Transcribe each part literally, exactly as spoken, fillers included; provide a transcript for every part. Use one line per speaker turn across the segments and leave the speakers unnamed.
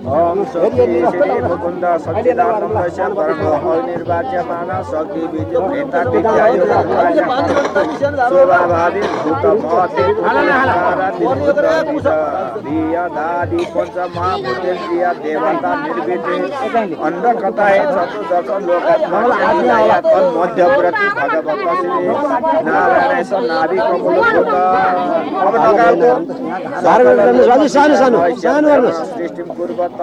ओम शक्ति श्री मुकुंद सच्चिदानंद परम अनिर्वाच्यमान शक्ति विद्यु प्रेता विद्यायो शोभा भावी भूत महते दादी पंच महाभूतेन्द्रिय देवता निर्विधि अंड कथाए चतुर्दश लोकात्मक मध्यप्रति भगवत श्री नारायण नाभि कमल अब नगार्दो
सानो सानो सानो गर्नुस्
सृष्टि पूर्वत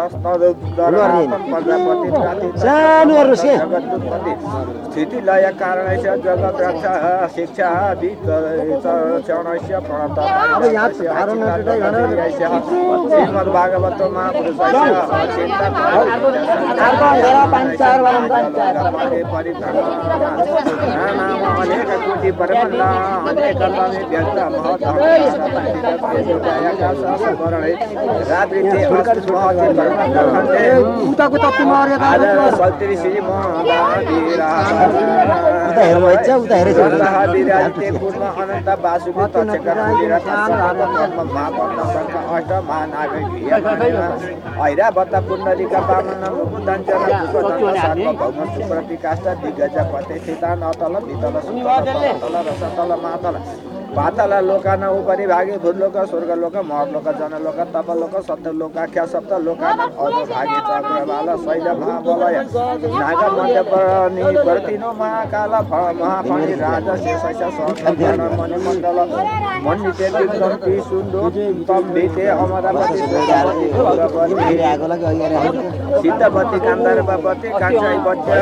प्रजापति
सानो गर्नुस् के
स्थिति लय कारणस्य जगत रक्षा शिक्षा विचरणस्य प्रणत श्रीमद् भागवत महापुरुषस्य नाम अनेक कोटि परमल्ला अनेक लवे व्यक्त महत
उताको तप्पी मारे
सल्तरी श्री महावीरा
उता हेर्नु इच्छा उता हेरेछ
विराजिते पूर्ण अनन्त वासुदेव तक्षकर अष्ट महानाग ऐरावत पुण्डरीका वामन मुकुन्दञ्जन भौम सुप्रतिकाष्ठ दिग्गज प्रतिष्ठितान अतल वितल सुतल रसतल मातल पातल लोकान उपरि भागे भूलोक स्वर्गलोक महलोक जनलोक तपलोक सप्तलोकाख्या सप्त लोकान अधोभागे चक्रवाल शैल महाबलय नाग मध्यपनि प्रतिनो महाकाल महाफणि राज शेषश सहस्र मणिमण्डल मण्डिते विक्रम्पि सुन्दो तम्भिते अमरावती सिद्धवती कान्दर्पवती काञ्चै वज्र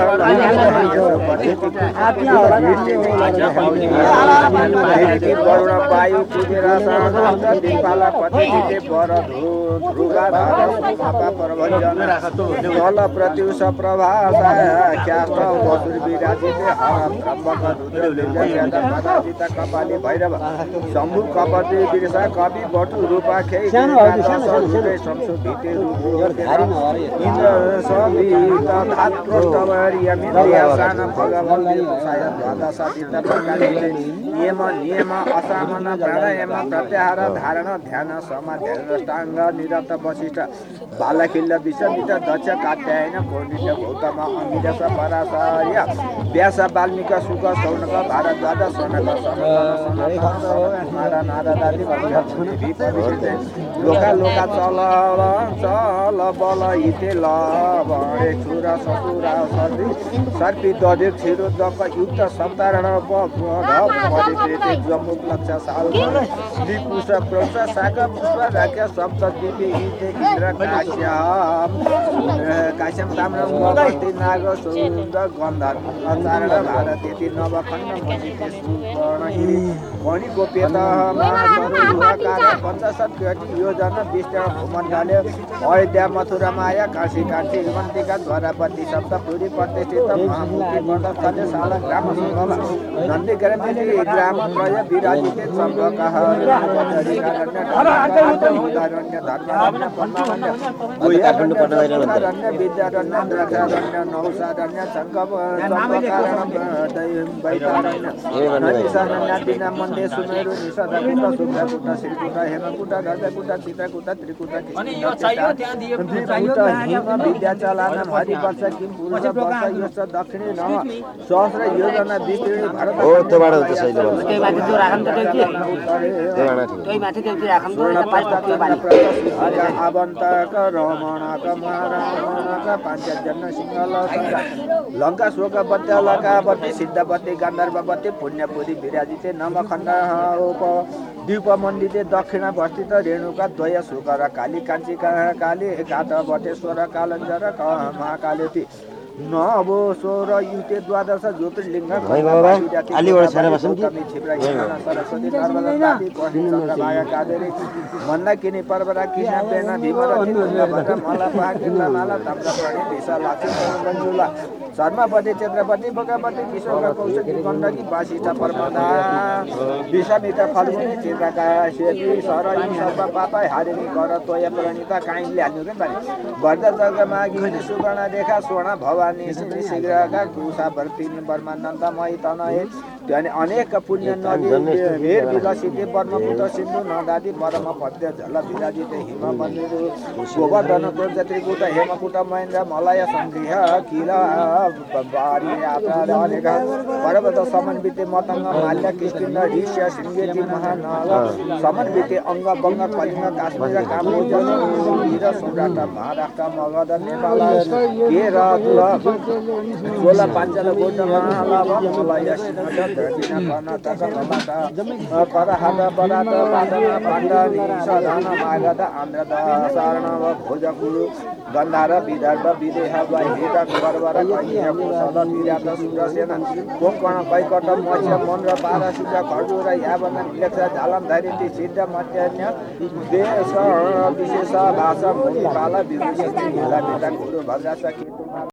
वरुण वायु कुबेरा साहस दिपाला पतिते वर ध्रुवा धारा परभञ्जन जल प्रत्युष प्रभासा ख्यात वसुर विराजिते हर त्र्यम्बक रुद्र विजय पदाजित कपाली भैरव शम्भु कपति बिरसा कवि बटु रूपा खे शमसु भिते इन्द्र सवित धात्रोष्टवर्य मिन्द्रियासान भगवन् साय द्वादशादित प्रकारिते नियम नियम असामन प्राणायाम प्रत्याहार धारण ध्यान समाध्याष्टाङ्ग निरत वशिष्ठ बालखिल्ल विषमित दक्ष कात्यायन कोर्णित गौतम अङ्गिरस पराशर्य व्यास वाल्मीक शुक शौनक भारद्वाज शौनक कुमार नारदादि लोका लोका चल चल बल इते लवणे छुर ससुरा सर्दी सर्पी दधिर क्षीरोदक युक्त सप्तारण परिकृति जमुक लक्ष साल दिपुष प्रोष शाक पुष्प राख्य सप्त दिपि इते इन्द्र काश्यम काश्यम ताम्रम भगवती नाग सुन्दर गन्धर्व अचारण भारती नवखण्ड मणिते सुवर्णगिरि मणि गोप्यत महासरुकार पञ्चशत योजन विष्टि भूमण्डले अयोध्या मथुरा माया काशी काशी हिमन्तिका द्वारापति सप्तपुरी प्रतिष्ठित महामुखी मण्डस्थले शाला ग्राम सङ्गम नन्दी ग्रामले ग्राम त्रय विराजिते सम्भकः रण्य विद्यारण्य द्रक्षारण्य नौसारण्य सङ्गम नन्दीशारण्य मन्डे सुमेरु निषदकुट शुक्रकुट श्रीकुट हेमकुट गजकुट चित्रकुट त्रिकुट त्रिकुट हिम विद्याचलान हरिवर्ष किम पुरुष वर्ष यश दक्षिणे नव सहस्र योजना विस्तृति भारत आवन्तक रमणक महाराणक पाञ्चजन्य सिंहल लङ्का शोकवत्य लङ्कावती सिद्धवती गन्धर्ववती पुण्यपुरी विराजिते नमखण्ड द्वीपमण्डिते दक्षिणवस्थित रेणुका द्वय सुकर काली काञ्चिका काली कात बटेश्वर कालञ्जर महाकालेति नवो सोह्र युते द्वादश ज्योतिर्लिङ्ग सरस्वती मन्दाकिनी पर्वरा किना प्रेरणा भीमर मला माला ताम्रप्राणी दिशा लाक्षी शर्मापति छत्रपति भोगापति किशोर कौशकी गण्डकी वासिष्ठ पर्वता विषमित फल्गुनी चित्रका सेती सरई सर्प पापा हारिणी कर तोय प्रणिता काइले हाल्नु के बारे वर्ध जग मागी सुगणा देखा स्वर्ण भवा पानी शीघ्रका कुसा भर्तिनी बर्मानन्दमय तनय त्यो अनि अनेक पुण्य नदी भेर विकसित ब्रह्मपुत्र सिन्धु नदादि परम पद्य जल विराजित हिम मन्दिर गोवर्धन जत्रिकुट हेमकुट महेन्द्र मलय सङ्गृह किल बारी यात्रा अनेक पर्वत समन्वित मतङ्ग माल्य कृष्ण ऋष्य शृङ्गेरी महानग समन्वित अङ्ग बङ्ग कलिङ्ग काश्मीर काम्बोज वीर सम्राट महाराष्ट्र मगध नेपाल केरल गोला पाञ्चल गोड महालव मलय सिंह दक्षिण कर्नाटक कलाटा करहाट बराट पाटन पाण्डनी सधन मागध आन्ध्र दशरणव भोजकुरु गन्धार विदर्भ विदेह वैहित गर्वर कैय कुशल विराट सुरसेन कोङ्कण कैकट मत्स्य मन्र पारसिक खर्जु र यावन लेख्छ झालन्धरी सिद्ध मध्यन्य देश विशेष भाषा मुनिपाल विभूषित गुरु भद्रास